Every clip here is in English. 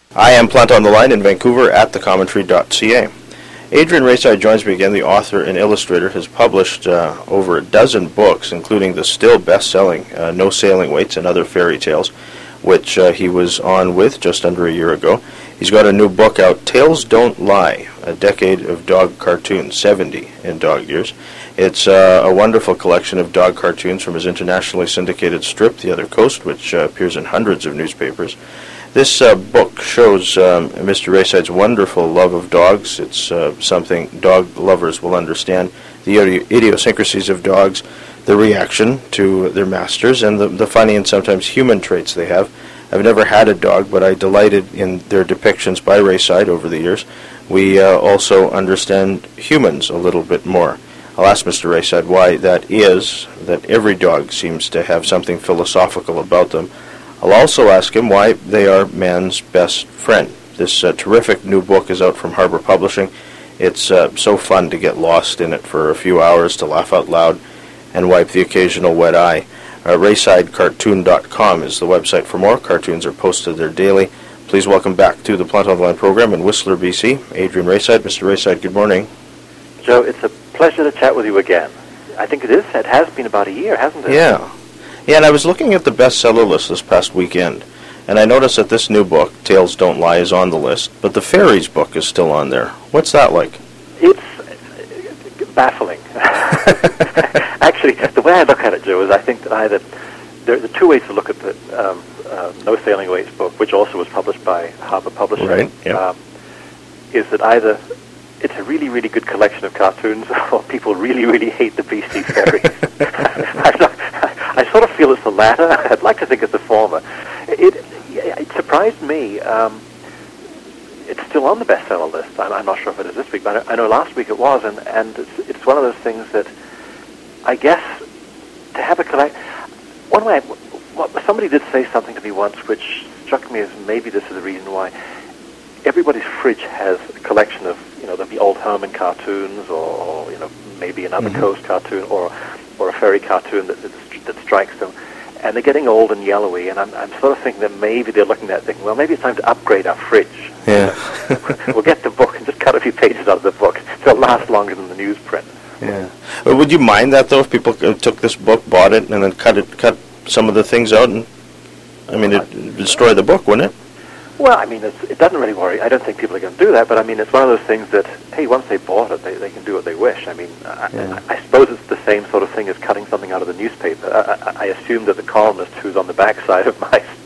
I am Plant on the Line in Vancouver at thecommentary.ca. Adrian Rayside joins me again. The author and illustrator has published over a dozen books, including the still best-selling No Sailing Weights and Other Fairy Tales, which he was on with just under a year ago. He's got a new book out, Tales Don't Lie, a decade of dog cartoons, 70 in dog years. It's a wonderful collection of dog cartoons from his internationally syndicated strip, The Other Coast, which appears in hundreds of newspapers. This book shows Mr. Rayside's wonderful love of dogs. It's something dog lovers will understand, the idiosyncrasies of dogs, the reaction to their masters, and the funny and sometimes human traits they have. I've never had a dog, but I delighted in their depictions by Rayside over the years. We also understand humans a little bit more. I'll ask Mr. Rayside why that is, that every dog seems to have something philosophical about them. I'll also ask him why they are man's best friend. This terrific new book is out from Harbor Publishing. It's so fun to get lost in it for a few hours, to laugh out loud, and wipe the occasional wet eye. RaysideCartoon.com is the website for more. Cartoons are posted there daily. Please welcome back to the Plant on the Line program in Whistler, BC, Adrian Rayside. Mr. Rayside, good morning. Joe, it's a pleasure to chat with you again. I think it is. It has been about a year, hasn't it? Yeah, and I was looking at the bestseller list this past weekend, and I noticed that this new book, Tales Don't Lie, is on the list, but the Fairies book is still on there. What's that like? It's baffling. Actually, the way I look at it, Joe, is I think that there are two ways to look at the No Sailing Weights book, which also was published by Harbor Publishing. Right, yeah. Is that either it's a really, really good collection of cartoons, or people really, really hate the beastly fairies. I sort of feel it's the latter. I'd like to think it's the former. It surprised me. It's still on the bestseller list. I'm not sure if it is this week, but I know last week it was, and it's one of those things that I guess to have a one way, somebody did say something to me once which struck me as maybe this is the reason why everybody's fridge has a collection of, there'll be old Herman cartoons, or maybe another Coast cartoon, or a fairy cartoon that strikes them, and they're getting old and yellowy, and I'm sort of thinking that maybe they're looking at that thinking, well, maybe it's time to upgrade our fridge. Yeah. We'll get the book and just cut a few pages out of the book. It'll last longer than the newsprint. Yeah. But would you mind that, though, if people took this book, bought it, and then cut some of the things out, and, it'd destroy the book, wouldn't it? Well, it doesn't really worry. I don't think people are going to do that, but it's one of those things that, hey, once they bought it, they can do what they wish. I suppose it's the same sort of thing as cutting something out of the newspaper. I assume that the columnist who's on the backside of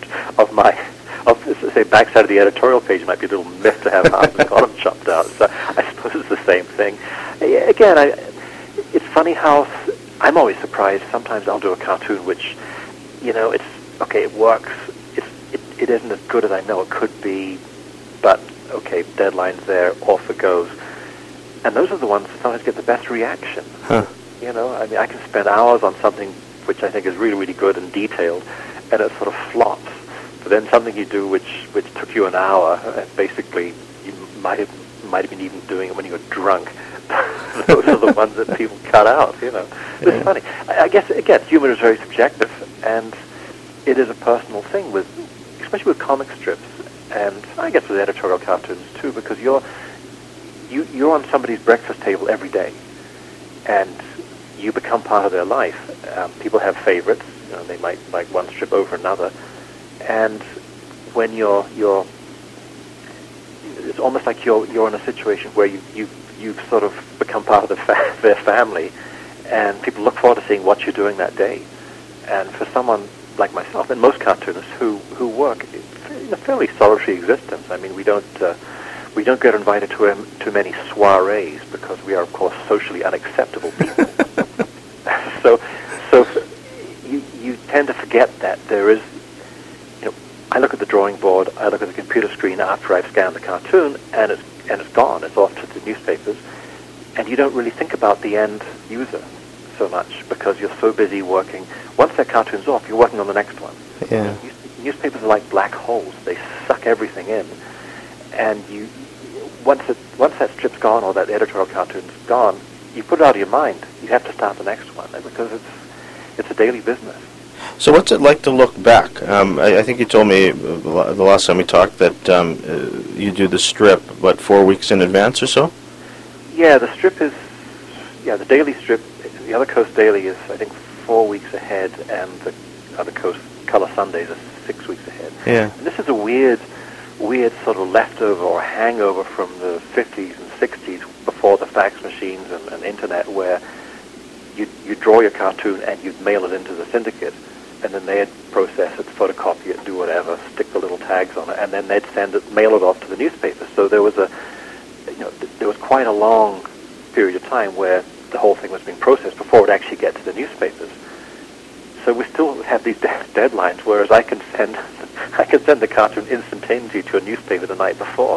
say, backside of the editorial page might be a little miffed to have half the column chopped out. So I suppose it's the same thing. Again, it's funny how I'm always surprised. Sometimes I'll do a cartoon which, it's okay, it works. It isn't as good as I know it could be, but okay, deadline's there, off it goes. And those are the ones that sometimes get the best reaction. Huh. I can spend hours on something which I think is really, really good and detailed, and it sort of flops. But then something you do which took you an hour, basically you might have been even doing it when you were drunk. Those are the ones that people cut out, It's funny. I guess, again, humor is very subjective, and it is a personal thing, especially with comic strips, and I guess with editorial cartoons too, because you're on somebody's breakfast table every day, and you become part of their life. People have favorites. They might like one strip over another, and when it's almost like you're in a situation where you've sort of become part of their family, and people look forward to seeing what you're doing that day. And for someone like myself and most cartoonists who work in a fairly solitary existence, we don't get invited to many soirees because we are, of course, socially unacceptable people. so you tend to forget that there is. I look at the drawing board, I look at the computer screen after I've scanned the cartoon, and it's gone. It's off to the newspapers, and you don't really think about the end user so much because you're so busy working. Once that cartoon's off, you're working on the next one. Yeah. Newspapers are like black holes. They suck everything in, and once that strip's gone or that editorial cartoon's gone, you put it out of your mind. You have to start the next one because it's a daily business. So what's it like to look back? I think you told me the last time we talked that you do the strip, 4 weeks in advance or so? Yeah, the strip is, the daily strip, the Other Coast Daily is, I think, 4 weeks ahead, and the Other Coast Color Sundays are 6 weeks ahead. Yeah. And this is a weird sort of leftover or hangover from the 50s and 60s before the fax machines and internet, where you draw your cartoon and you'd mail it into the syndicate, and then they'd process it, photocopy it, do whatever, stick the little tags on it, and then they'd mail it off to the newspaper. So there was there was quite a long period of time where the whole thing was being processed before it actually get to the newspapers. So we still have these deadlines, whereas I can send the cartoon instantaneously to a newspaper the night before.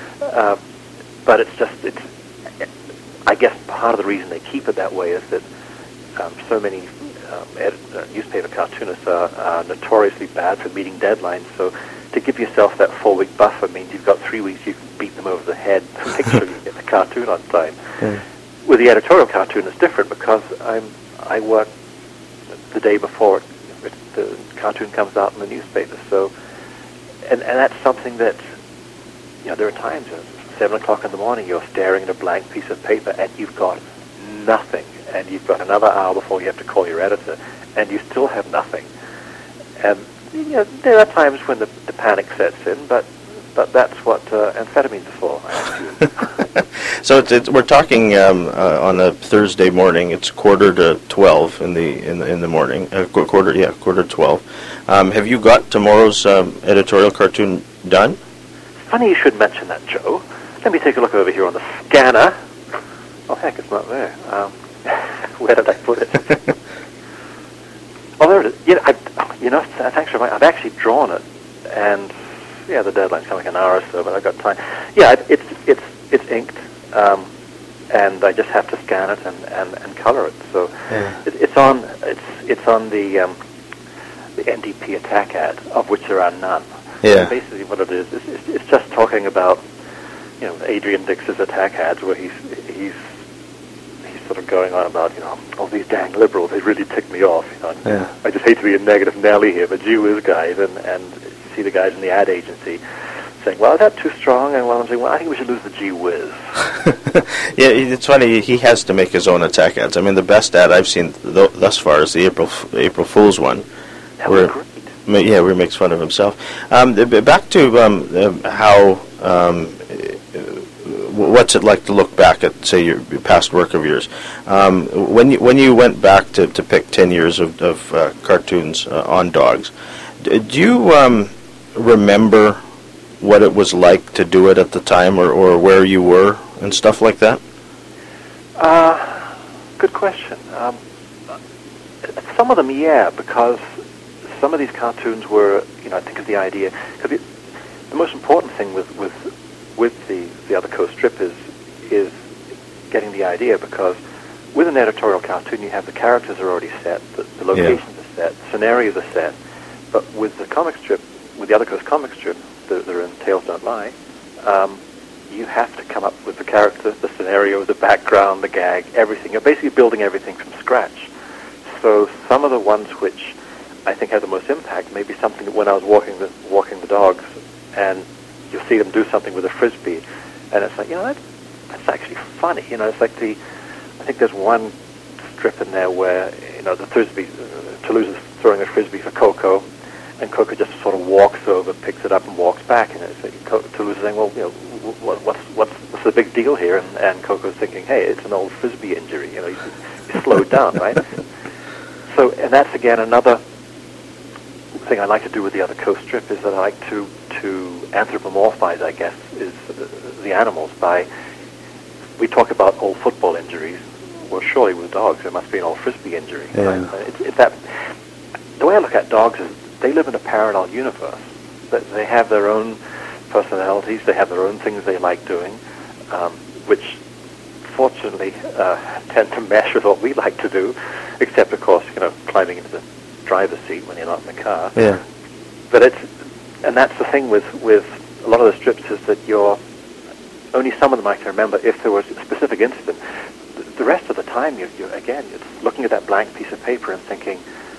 But it's I guess part of the reason they keep it that way is that so many newspaper cartoonists are notoriously bad for meeting deadlines. So to give yourself that 4-week buffer means you've got 3 weeks you can beat them over the head to make sure you get the cartoon on time. Mm. With the editorial cartoon, it's different because I work the day before the cartoon comes out in the newspaper. So, and that's something that, there are times at 7 o'clock in the morning you're staring at a blank piece of paper and you've got nothing, and you've got another hour before you have to call your editor, and you still have nothing. And there are times when the panic sets in, but that's what amphetamines are for, I assume. So we're talking on a Thursday morning. It's 11:45 in the morning. Quarter to 12. Have you got tomorrow's editorial cartoon done? Funny you should mention that, Joe. Let me take a look over here on the scanner. Oh heck, it's not there. Where did I put it? Oh, there it is. Yeah, thanks for I've actually drawn it, and the deadline's coming an hour or so, but I've got time. Yeah, it's inked. And I just have to scan it and color it. So it's on the NDP attack ad, of which there are none. Yeah. Basically, what it is, it's just talking about Adrian Dix's attack ads, where he's sort of going on about all these dang liberals, they really tick me off. I just hate to be a negative Nelly here, but gee whiz guys, and you see the guys in the ad agency saying, well, is that too strong? And I'm saying, well, I think we should lose the gee whiz. Yeah, it's funny. He has to make his own attack ads. I mean, the best ad I've seen thus far is the April Fool's one. That was great. Yeah, where he makes fun of himself. Back to how what's it like to look back at, say, your past work of yours? When you went back to pick 10 years of cartoons on dogs, do you remember what it was like to do it at the time, or where you were and stuff like that? Good question. Some of them, yeah, because some of these cartoons were, I think of the idea, because the most important thing with the Other Coast strip is getting the idea, because with an editorial cartoon you have the characters are already set, the locations are set, scenarios are set, but with the comic strip, with the Other Coast comic strip, they're in Tales Don't Lie, you have to come up with the character, the scenario, the background, the gag, everything. You're basically building everything from scratch. So some of the ones which I think had the most impact may be something that when I was walking the dogs, and you'll see them do something with a frisbee, and it's like, that's actually funny. It's like I think there's one strip in there where, the frisbee, Toulouse is throwing a frisbee for Coco, and Coco just sort of walks over, picks it up, and walks back. And it's like, Toulouse is saying, well, what's the big deal here? And Coco's thinking, hey, it's an old frisbee injury. You slowed down, right? So, and that's again another thing I like to do with the Other Coast strip, is that I like to anthropomorphize, I guess, is the animals by. We talk about old football injuries. Well, surely with dogs there must be an old frisbee injury. Yeah. Right? It's that. The way I look at dogs is they live in a parallel universe. That they have their own personalities. They have their own things they like doing, which fortunately tend to mesh with what we like to do, except of course, climbing into the driver's seat when you're not in the car. Yeah. But that's the thing with a lot of the strips, is that only some of them I can remember if there was a specific incident. The rest of the time, you're looking at that blank piece of paper and thinking,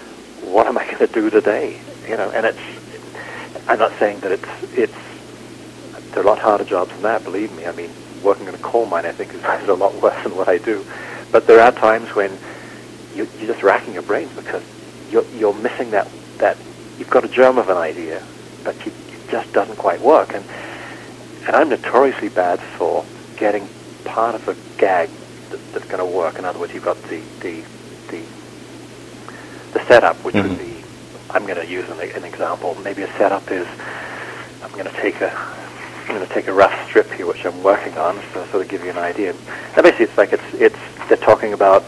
what am I going to do today? And I'm not saying that there are a lot harder jobs than that, believe me. I mean, working in a coal mine, I think, is a lot worse than what I do. But there are times when you're just racking your brains because you're missing that you've got a germ of an idea, but it just doesn't quite work. And I'm notoriously bad for getting part of a gag that's going to work. In other words, you've got the setup, which would be, I'm going to use an example. Maybe a setup is, I'm going to take a rough strip here, which I'm working on, to sort of give you an idea. Now, basically, it's like they're talking about,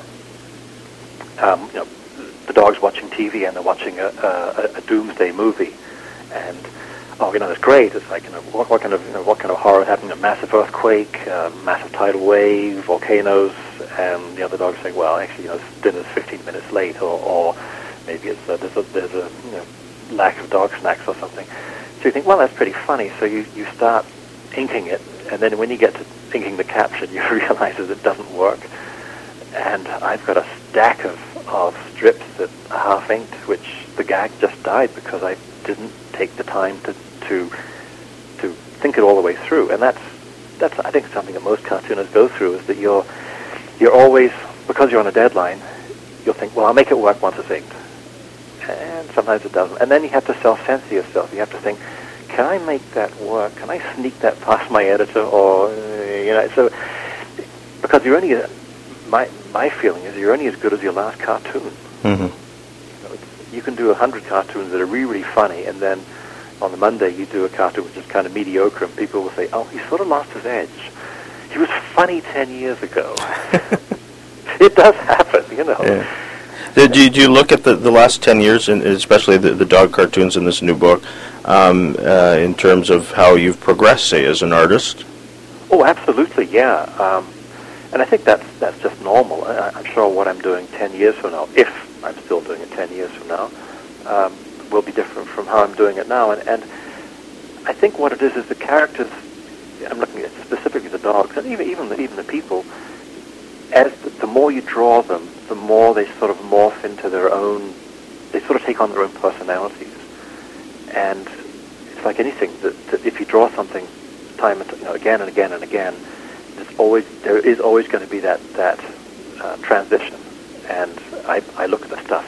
the dog's watching TV and they're watching a doomsday movie, and that's great. It's like, what kind of horror happened? A massive earthquake, massive tidal wave, volcanoes, and the other dog's saying, well, actually, dinner's 15 minutes late, or maybe it's there's a lack of dog snacks or something. So you think, well, that's pretty funny. So you start inking it, and then when you get to inking the caption, you realize that it doesn't work. And I've got a stack of strips that are half inked, which the gag just died because I didn't take the time to think it all the way through. And that's I think something that most cartoonists go through, is that you're always, because you're on a deadline, you'll think, well, I'll make it work once it's inked. And sometimes it doesn't. And then you have to self-censor yourself. You have to think, can I make that work? Can I sneak that past my editor? Or, so, because you're only, my feeling is you're only as good as your last cartoon. Mm-hmm. You can do 100 cartoons that are really, really funny, and then on the Monday you do a cartoon which is kind of mediocre, and people will say, oh, he sort of lost his edge. He was funny 10 years ago. It does happen, Yeah. Do you look at the last 10 years, and especially the dog cartoons in this new book, in terms of how you've progressed, say, as an artist? Oh, absolutely, yeah. And I think that's just normal. I'm sure what I'm doing 10 years from now, if I'm still doing it 10 years from now, will be different from how I'm doing it now. And I think what it is the characters, I'm looking at specifically the dogs, and even the people, as the more you draw them, the more they sort of morph into their own, they sort of take on their own personalities. And it's like anything, that if you draw something time and again and again and again, there is always going to be that transition. And I look at the stuff,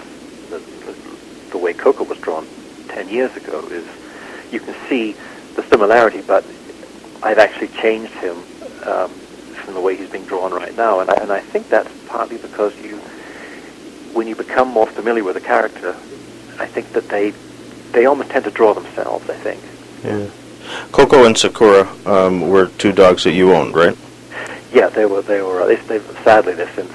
the way Coco was drawn 10 years ago, is you can see the similarity, but I've actually changed him from the way he's being drawn right now. And I think that's partly because when you become more familiar with a character, I think that they almost tend to draw themselves, I think. Yeah. Coco and Sakura were two dogs that you owned, right? Yeah, they were. Sadly, they've since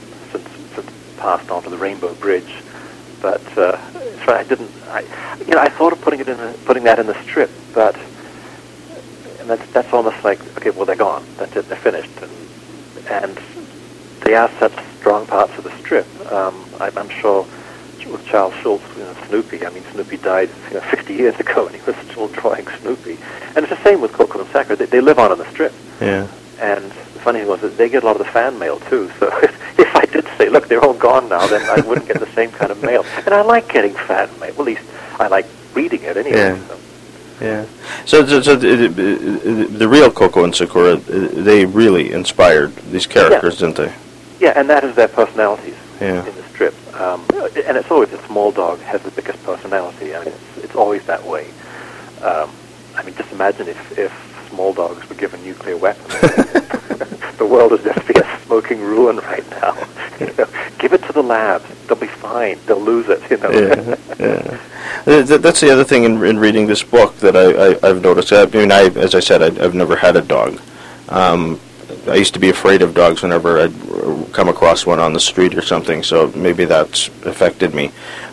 passed on to the Rainbow Bridge. But I didn't. I thought of putting that in the strip, but that's almost like, okay, well, they're gone. That's it. They're finished, and they are such strong parts of the strip. I'm sure with Charles Schulz, Snoopy. I mean, Snoopy died 50 years ago, and he was still drawing Snoopy. And it's the same with Coco and Sakura. They live on in the strip. Yeah. And the funny thing was that they get a lot of the fan mail too. So if I did say, look, they're all gone now, then I wouldn't get the same kind of mail. And I like getting fan mail. Well, at least I like reading it anyway. Yeah. So. Yeah. So the real Coco and Sakura, they really inspired these characters, didn't they? Yeah, and that is their personalities in the strip. And it's always the small dog has the biggest personality. I mean, it's always that way. I mean, just imagine if small dogs were given nuclear weapons. The world would just be a smoking ruin right now. Give it to the labs; they'll be fine. They'll lose it. Yeah. That's the other thing in reading this book that I've noticed. I mean, as I said, I've never had a dog. I used to be afraid of dogs whenever I'd come across one on the street or something. So maybe that's affected me.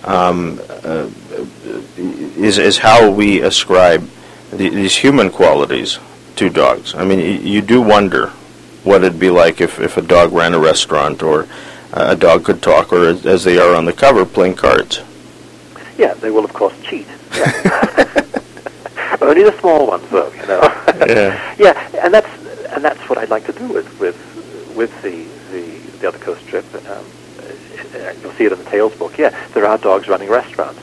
Is how we ascribe these human qualities to dogs. I mean, you do wonder what it'd be like if a dog ran a restaurant, or a dog could talk, or as they are on the cover, playing cards. Yeah, they will of course cheat. Yeah. Only the small ones, though. Yeah. Yeah, and that's what I'd like to do with the Other Coast strip. You'll see it in the Tales book. Yeah, there are dogs running restaurants.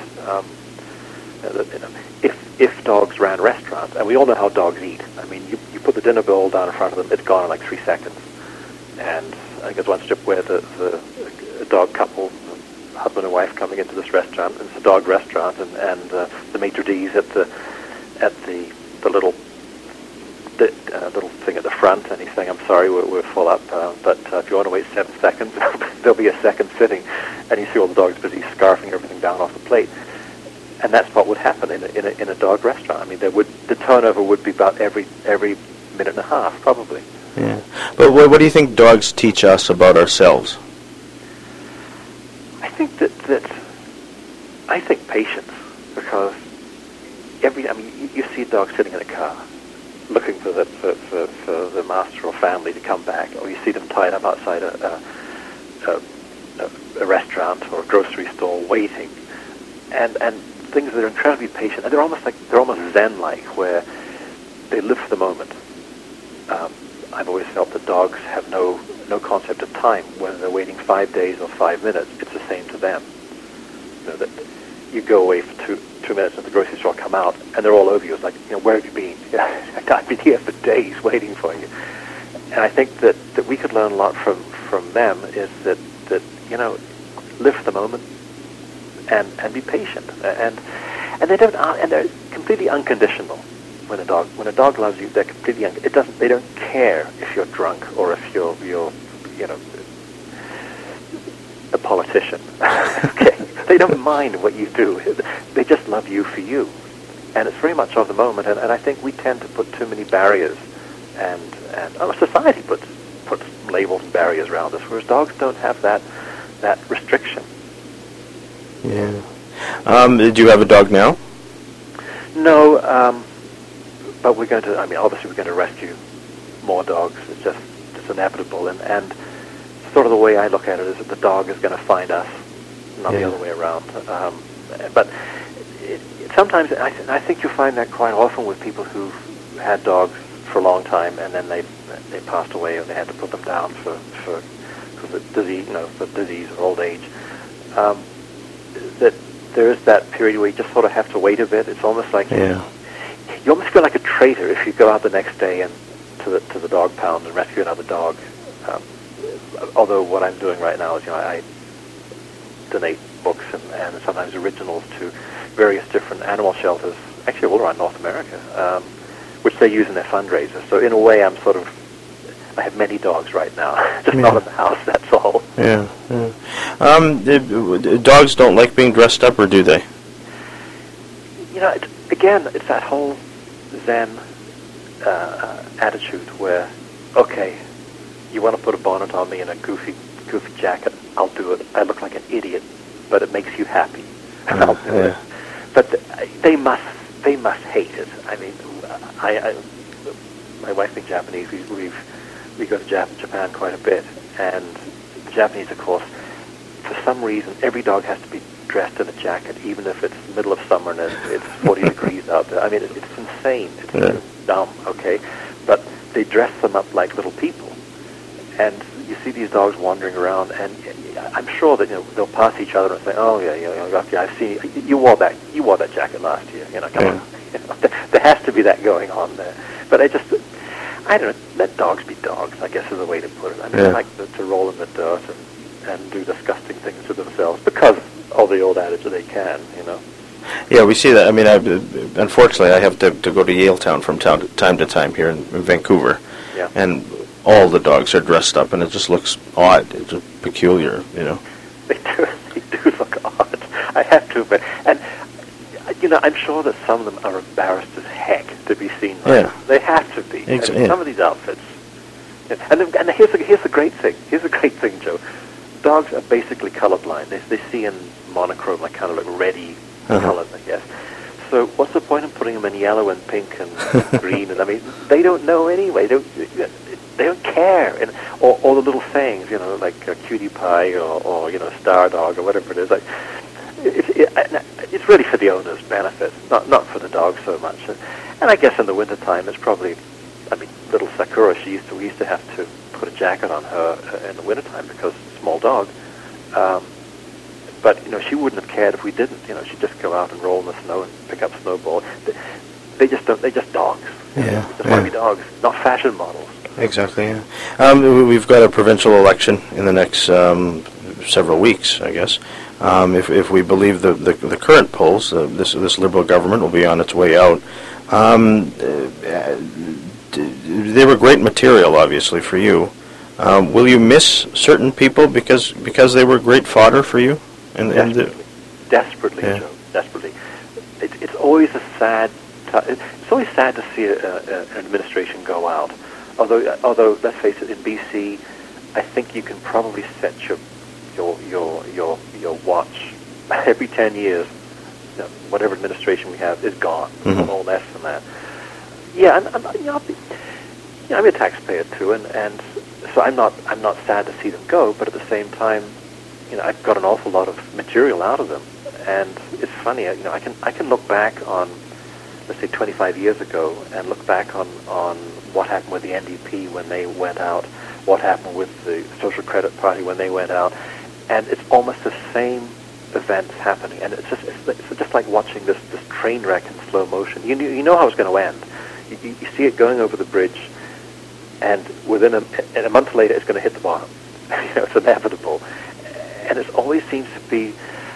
If dogs ran restaurants, and we all know how dogs eat. I mean, you put the dinner bowl down in front of them, it's gone in like 3 seconds. And I think there's one strip where the dog couple, husband and wife, coming into this restaurant, and it's a dog restaurant, and the maitre d's at the little little thing at the front, and he's saying, "I'm sorry, we're full up, but if you want to wait 7 seconds, there'll be a second sitting." And you see all the dogs busy scarfing everything down off the plate. And that's what would happen in a dog restaurant. I mean, the turnover would be about every minute and a half, probably. Yeah. But what do you think dogs teach us about ourselves? I think I think patience, because you see a dog sitting in a car, looking for the master or family to come back, or you see them tied up outside a restaurant or a grocery store waiting, and things that are incredibly patient, and they're almost zen-like, where they live for the moment. I've always felt that dogs have no concept of time. Whether they're waiting 5 days or 5 minutes, it's the same to them. You know, that you go away for two minutes at the grocery store, come out, and they're all over you. It's like, where have you been? I've been here for days waiting for you. And I think that we could learn a lot from them, is that live for the moment and be patient. And they don't, and they're completely unconditional. When a dog loves you, they're completely they don't care if you're drunk or if you're a politician. Okay, they don't mind what you do. They just love you for you, and it's very much of the moment. And I think we tend to put too many barriers, and society puts labels and barriers around us, whereas dogs don't have that restriction. Yeah. Do you have a dog now? No. But we're going to, obviously we're going to rescue more dogs. It's inevitable. And sort of the way I look at it is that the dog is going to find us, not the other way around. But sometimes, I think you'll find that quite often with people who've had dogs for a long time, and then they passed away, and they had to put them down for disease or old age. That there is that period where you just sort of have to wait a bit. It's almost like you almost feel like a traitor if you go out the next day and to the dog pound and rescue another dog. Although what I'm doing right now is, I donate books and sometimes originals to various different animal shelters, actually all around North America, which they use in their fundraisers. So in a way, I have many dogs right now, just not in the house. That's all. Yeah. Dogs don't like being dressed up, or do they? Again, it's that whole Zen attitude where, okay, you want to put a bonnet on me and a goofy jacket, I'll do it. I look like an idiot, but it makes you happy, and I'll do it. But they must hate it. I mean, my wife being Japanese, we go to Japan quite a bit, and the Japanese, of course, for some reason, every dog has to be dressed in a jacket, even if it's the middle of summer and it's 40 degrees out there. I mean, it's insane. It's dumb, okay? But they dress them up like little people. And you see these dogs wandering around, and I'm sure that they'll pass each other and say, "Oh yeah, I've seen you wore that jacket last year." Come on. There has to be that going on there. But I don't know. Let dogs be dogs, I guess, is the way to put it. I mean, they like to roll in the dirt and do disgusting things to themselves because of the old adage that they can. Yeah, we see that. I mean, unfortunately, I have to go to Yaletown from time to time here in Vancouver. Yeah. And all the dogs are dressed up, and it just looks odd. It's just peculiar, They do look odd. I have to admit. And, I'm sure that some of them are embarrassed as heck to be seen. They have to be. Some of these outfits. And here's the great thing. Here's the great thing, Joe. Dogs are basically colorblind. They see in monochrome, like kind of like reddy colors, I guess. So what's the point of putting them in yellow and pink and green? And they don't know anyway. They don't care. And or the little sayings, like cutie pie or star dog or whatever it is. Like it's really for the owner's benefit, not for the dog so much. And I guess in the wintertime, it's probably. Little Sakura, we used to have to put a jacket on her in the wintertime because small dog. But she wouldn't have cared if we didn't. She'd just go out and roll in the snow and pick up snowballs. They just don't. They're just dogs. Yeah, They just want to be dogs, not fashion models. Exactly. Yeah. We've got a provincial election in the next several weeks, I guess. If we believe the current polls, this Liberal government will be on its way out. They were great material, obviously, for you. Will you miss certain people because they were great fodder for you? Desperately, yeah. Joe. Desperately. It's always it's always sad to see an administration go out. Although let's face it, in BC, I think you can probably set your watch every 10 years. Whatever administration we have is gone, or less than that. Yeah, and I'm a taxpayer too, and so I'm not sad to see them go. But at the same time, I've got an awful lot of material out of them, and it's funny. I can look back on, let's say, 25 years ago, and look back on what happened with the NDP when they went out, what happened with the Social Credit Party when they went out, and it's almost the same events happening, and it's just like watching this train wreck in slow motion. You know how it's going to end. You see it going over the bridge, and within a month later, it's going to hit the bottom. It's inevitable, and it always seems to be.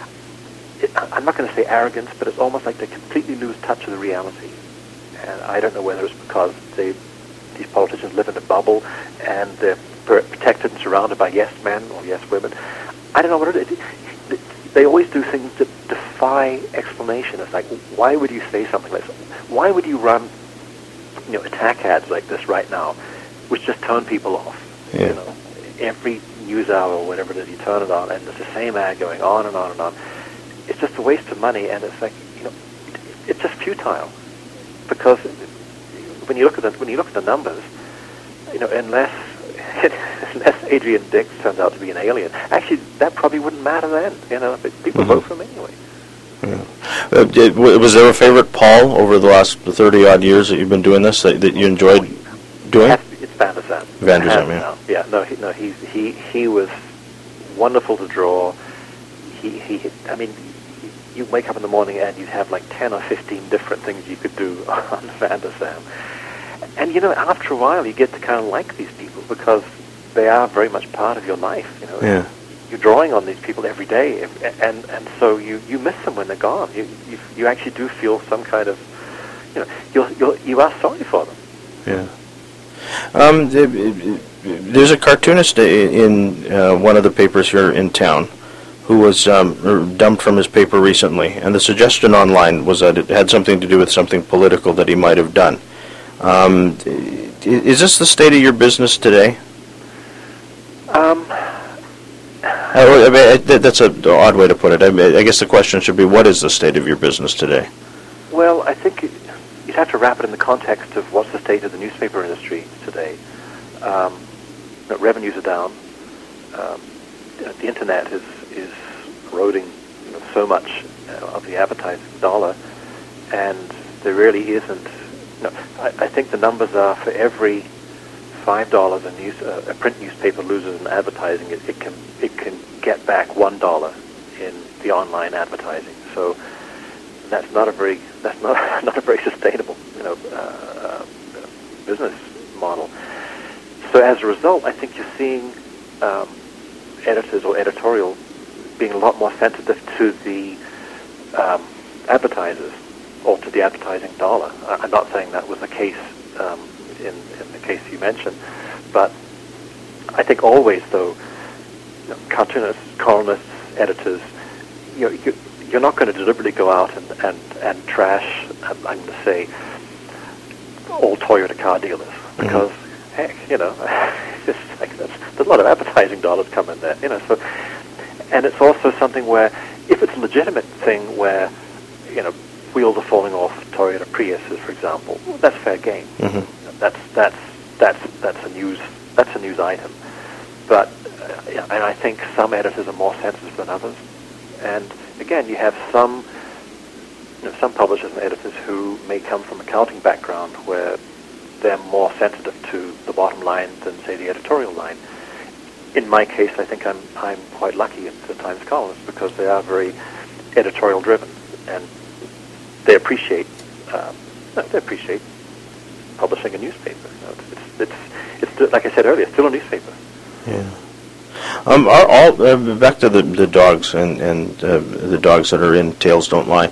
I'm not going to say arrogance, but it's almost like they completely lose touch of the reality. And I don't know whether it's because these politicians live in a bubble and they're protected and surrounded by yes men or yes women. I don't know what it is. They always do things that defy explanation. It's like, why would you say something like this? Why would you run, attack ads like this right now, which just turn people off? Yeah. Every news hour or whatever it is, you turn it on, and there's the same ad going on and on and on. It's just a waste of money, and it's like, it's just futile, because when you look at the numbers, unless Adrian Dix turns out to be an alien, actually that probably wouldn't matter then. People vote for him anyway. Yeah. Was there a favorite Paul over the last 30 odd years that you've been doing this that you enjoyed doing? It's Van der Zalm. Van der Zalm, yeah. Yeah, he was wonderful to draw. I mean, you wake up in the morning and you'd have like 10 or 15 different things you could do on Van der Zalm. And, after a while you get to kind of like these people because they are very much part of your life, Yeah. You're drawing on these people every day, and so you miss them when they're gone. You actually do feel some kind of, you are sorry for them. Yeah. There's a cartoonist in one of the papers here in town who was dumped from his paper recently, and the suggestion online was that it had something to do with something political that he might have done. Is this the state of your business today? That's an odd way to put it. I guess the question should be, what is the state of your business today? Well, I think you'd have to wrap it in the context of what's the state of the newspaper industry today. Revenues are down. The internet is eroding so much of the advertising dollar, and there really isn't. I think the numbers are for every $5 a print newspaper loses in advertising, it can get back $1 in the online advertising. So that's not a very sustainable business model. So as a result, I think you're seeing editors or editorial being a lot more sensitive to the advertisers or to the advertising dollar. I'm not saying that was the case in the case you mentioned, but I think always, though, cartoonists, columnists, editors, you're not going to deliberately go out and trash, I'm going to say, all Toyota car dealers, because, heck, it's like there's a lot of advertising dollars come in there, so, and it's also something where, if it's a legitimate thing where, wheels are falling off Toyota Priuses, for example, well, that's fair game. Mm-hmm. That's a news item. But and I think some editors are more sensitive than others. And again, you have some publishers and editors who may come from accounting background where they're more sensitive to the bottom line than, say, the editorial line. in my case, I think I'm quite lucky at the Times columnists because they are very editorial driven, and they appreciate publishing a newspaper. You know, it's like I said earlier, still a newspaper. Yeah. Back to the dogs and the dogs that are in Tails Don't Lie.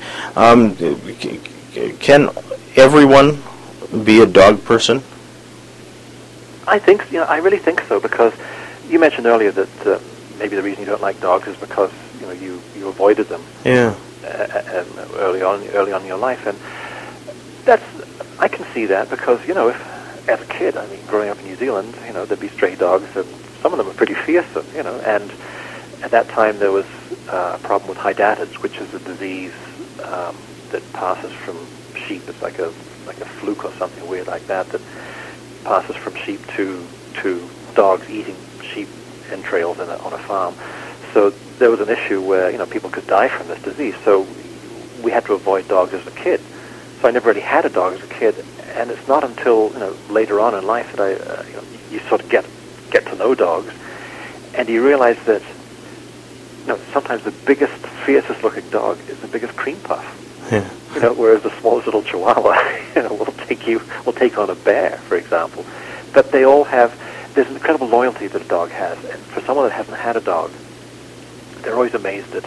Can everyone be a dog person? I think, I really think so, because you mentioned earlier that maybe the reason you don't like dogs is because you avoided them. Yeah. Early on in your life, and I can see that because if as a kid, I mean, growing up in New Zealand, there'd be stray dogs, and some of them were pretty fearsome, and at that time there was a problem with hydatids, which is a disease that passes from sheep. It's like a fluke or something weird like that passes from sheep to dogs eating sheep entrails on a farm. So there was an issue where people could die from this disease. So we had to avoid dogs as a kid. So I never really had a dog as a kid, and it's not until later on in life that I you sort of get to know dogs, and you realize that sometimes the biggest, fiercest looking dog is the biggest cream puff. Yeah. Whereas the smallest little Chihuahua, will take on a bear, for example. But they all have, there's an incredible loyalty that a dog has, and for someone that hasn't had a dog, they're always amazed that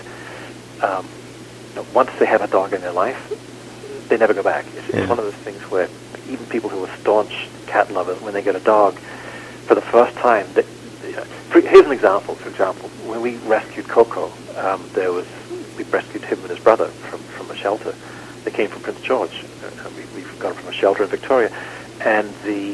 once they have a dog in their life, they never go back. It's one of those things where even people who are staunch cat lovers, when they get a dog for the first time, here's an example. For example, when we rescued Coco, we rescued him and his brother from a shelter. They came from Prince George. We got him from a shelter in Victoria, and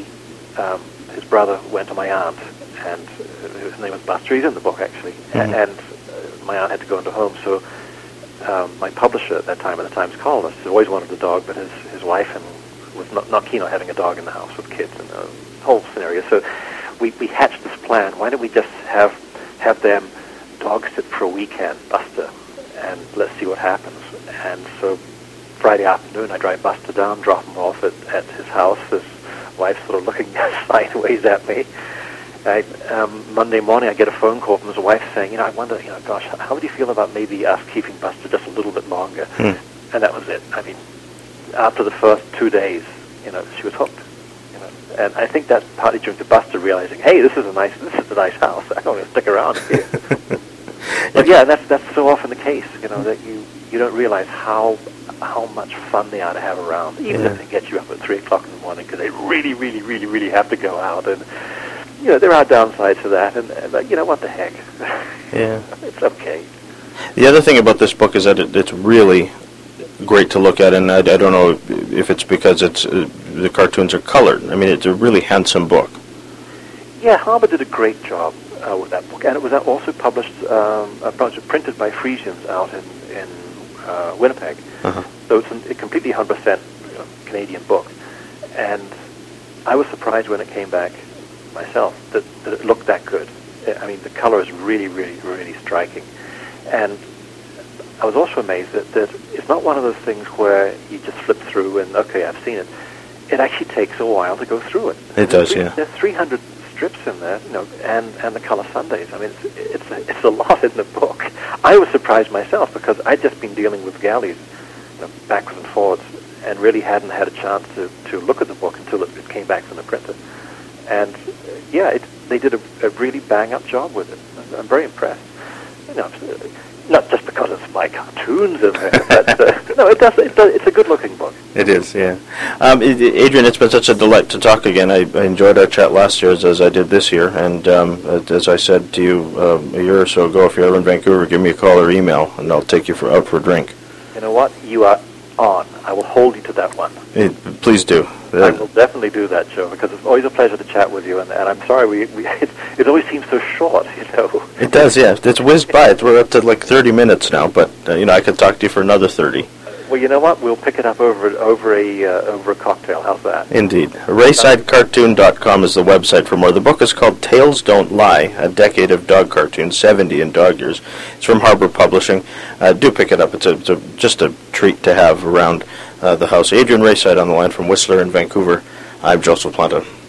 his brother went to my aunt, and his name was Buster. He's in the book actually, and my aunt had to go into home, so my publisher at that time at the Times columnist had always wanted a dog, but his wife was not keen on having a dog in the house with kids and the whole scenario. So we hatched this plan. Why don't we just have them dog sit for a weekend, Buster, and let's see what happens. And so Friday afternoon, I drive Buster down, drop him off at his house. His wife's sort of looking sideways at me. Monday morning, I get a phone call from his wife saying, I wonder, gosh, how would you feel about maybe us keeping Buster just a little bit longer? And that was it. I mean, after the first 2 days, she was hooked. And I think that's partly due to Buster realizing, hey, this is a nice house. I don't want to stick around here. But yeah, that's so often the case. That you don't realize how much fun they are to have around, even if they get you up at 3 o'clock in the morning because they really, really, really, really have to go out. And there are downsides to that, and what the heck? Yeah, it's okay. The other thing about this book is that it's really great to look at, and I don't know if it's because the cartoons are colored. I mean, it's a really handsome book. Yeah, Harbour did a great job with that book, and it was also published, printed by Frisians out in Winnipeg. Uh-huh. So it's a completely 100% Canadian book, and I was surprised when it came back myself that it looked that good. I mean, the color is really, really, really striking, and I was also amazed that it's not one of those things where you just flip through and, okay, I've seen it. It actually takes a while to go through it. It does, yeah. There's 300 strips in there, and the color Sundays. I mean, it's a lot in the book. I was surprised myself because I'd just been dealing with galleys, backwards and forwards, and really hadn't had a chance to look at the book until it came back from the printer. And yeah, they did a really bang-up job with it. I'm very impressed. Not just because it's my cartoons in there, but no, it does. It's a good-looking book. It is, yeah. Adrian, it's been such a delight to talk again. I enjoyed our chat last year as I did this year, and as I said to you a year or so ago, if you're ever in Vancouver, give me a call or email, and I'll take you out for a drink. You know what? You are on. I will hold you to that one. Please do. I will definitely do that, Joe, because it's always a pleasure to chat with you, and I'm sorry, it always seems so short, It does, yeah. It's whizzed by. We're up to like 30 minutes now, but, I could talk to you for another 30. Well, you know what? We'll pick it up over a cocktail. How's that? Indeed. RaysideCartoon.com is the website for more. The book is called Tails Don't Lie, A Decade of Dog Cartoons, 70 in Dog Years. It's from Harbour Publishing. Do pick it up. It's just a treat to have around the house. Adrian Rayside on the line from Whistler in Vancouver. I'm Joseph Planta.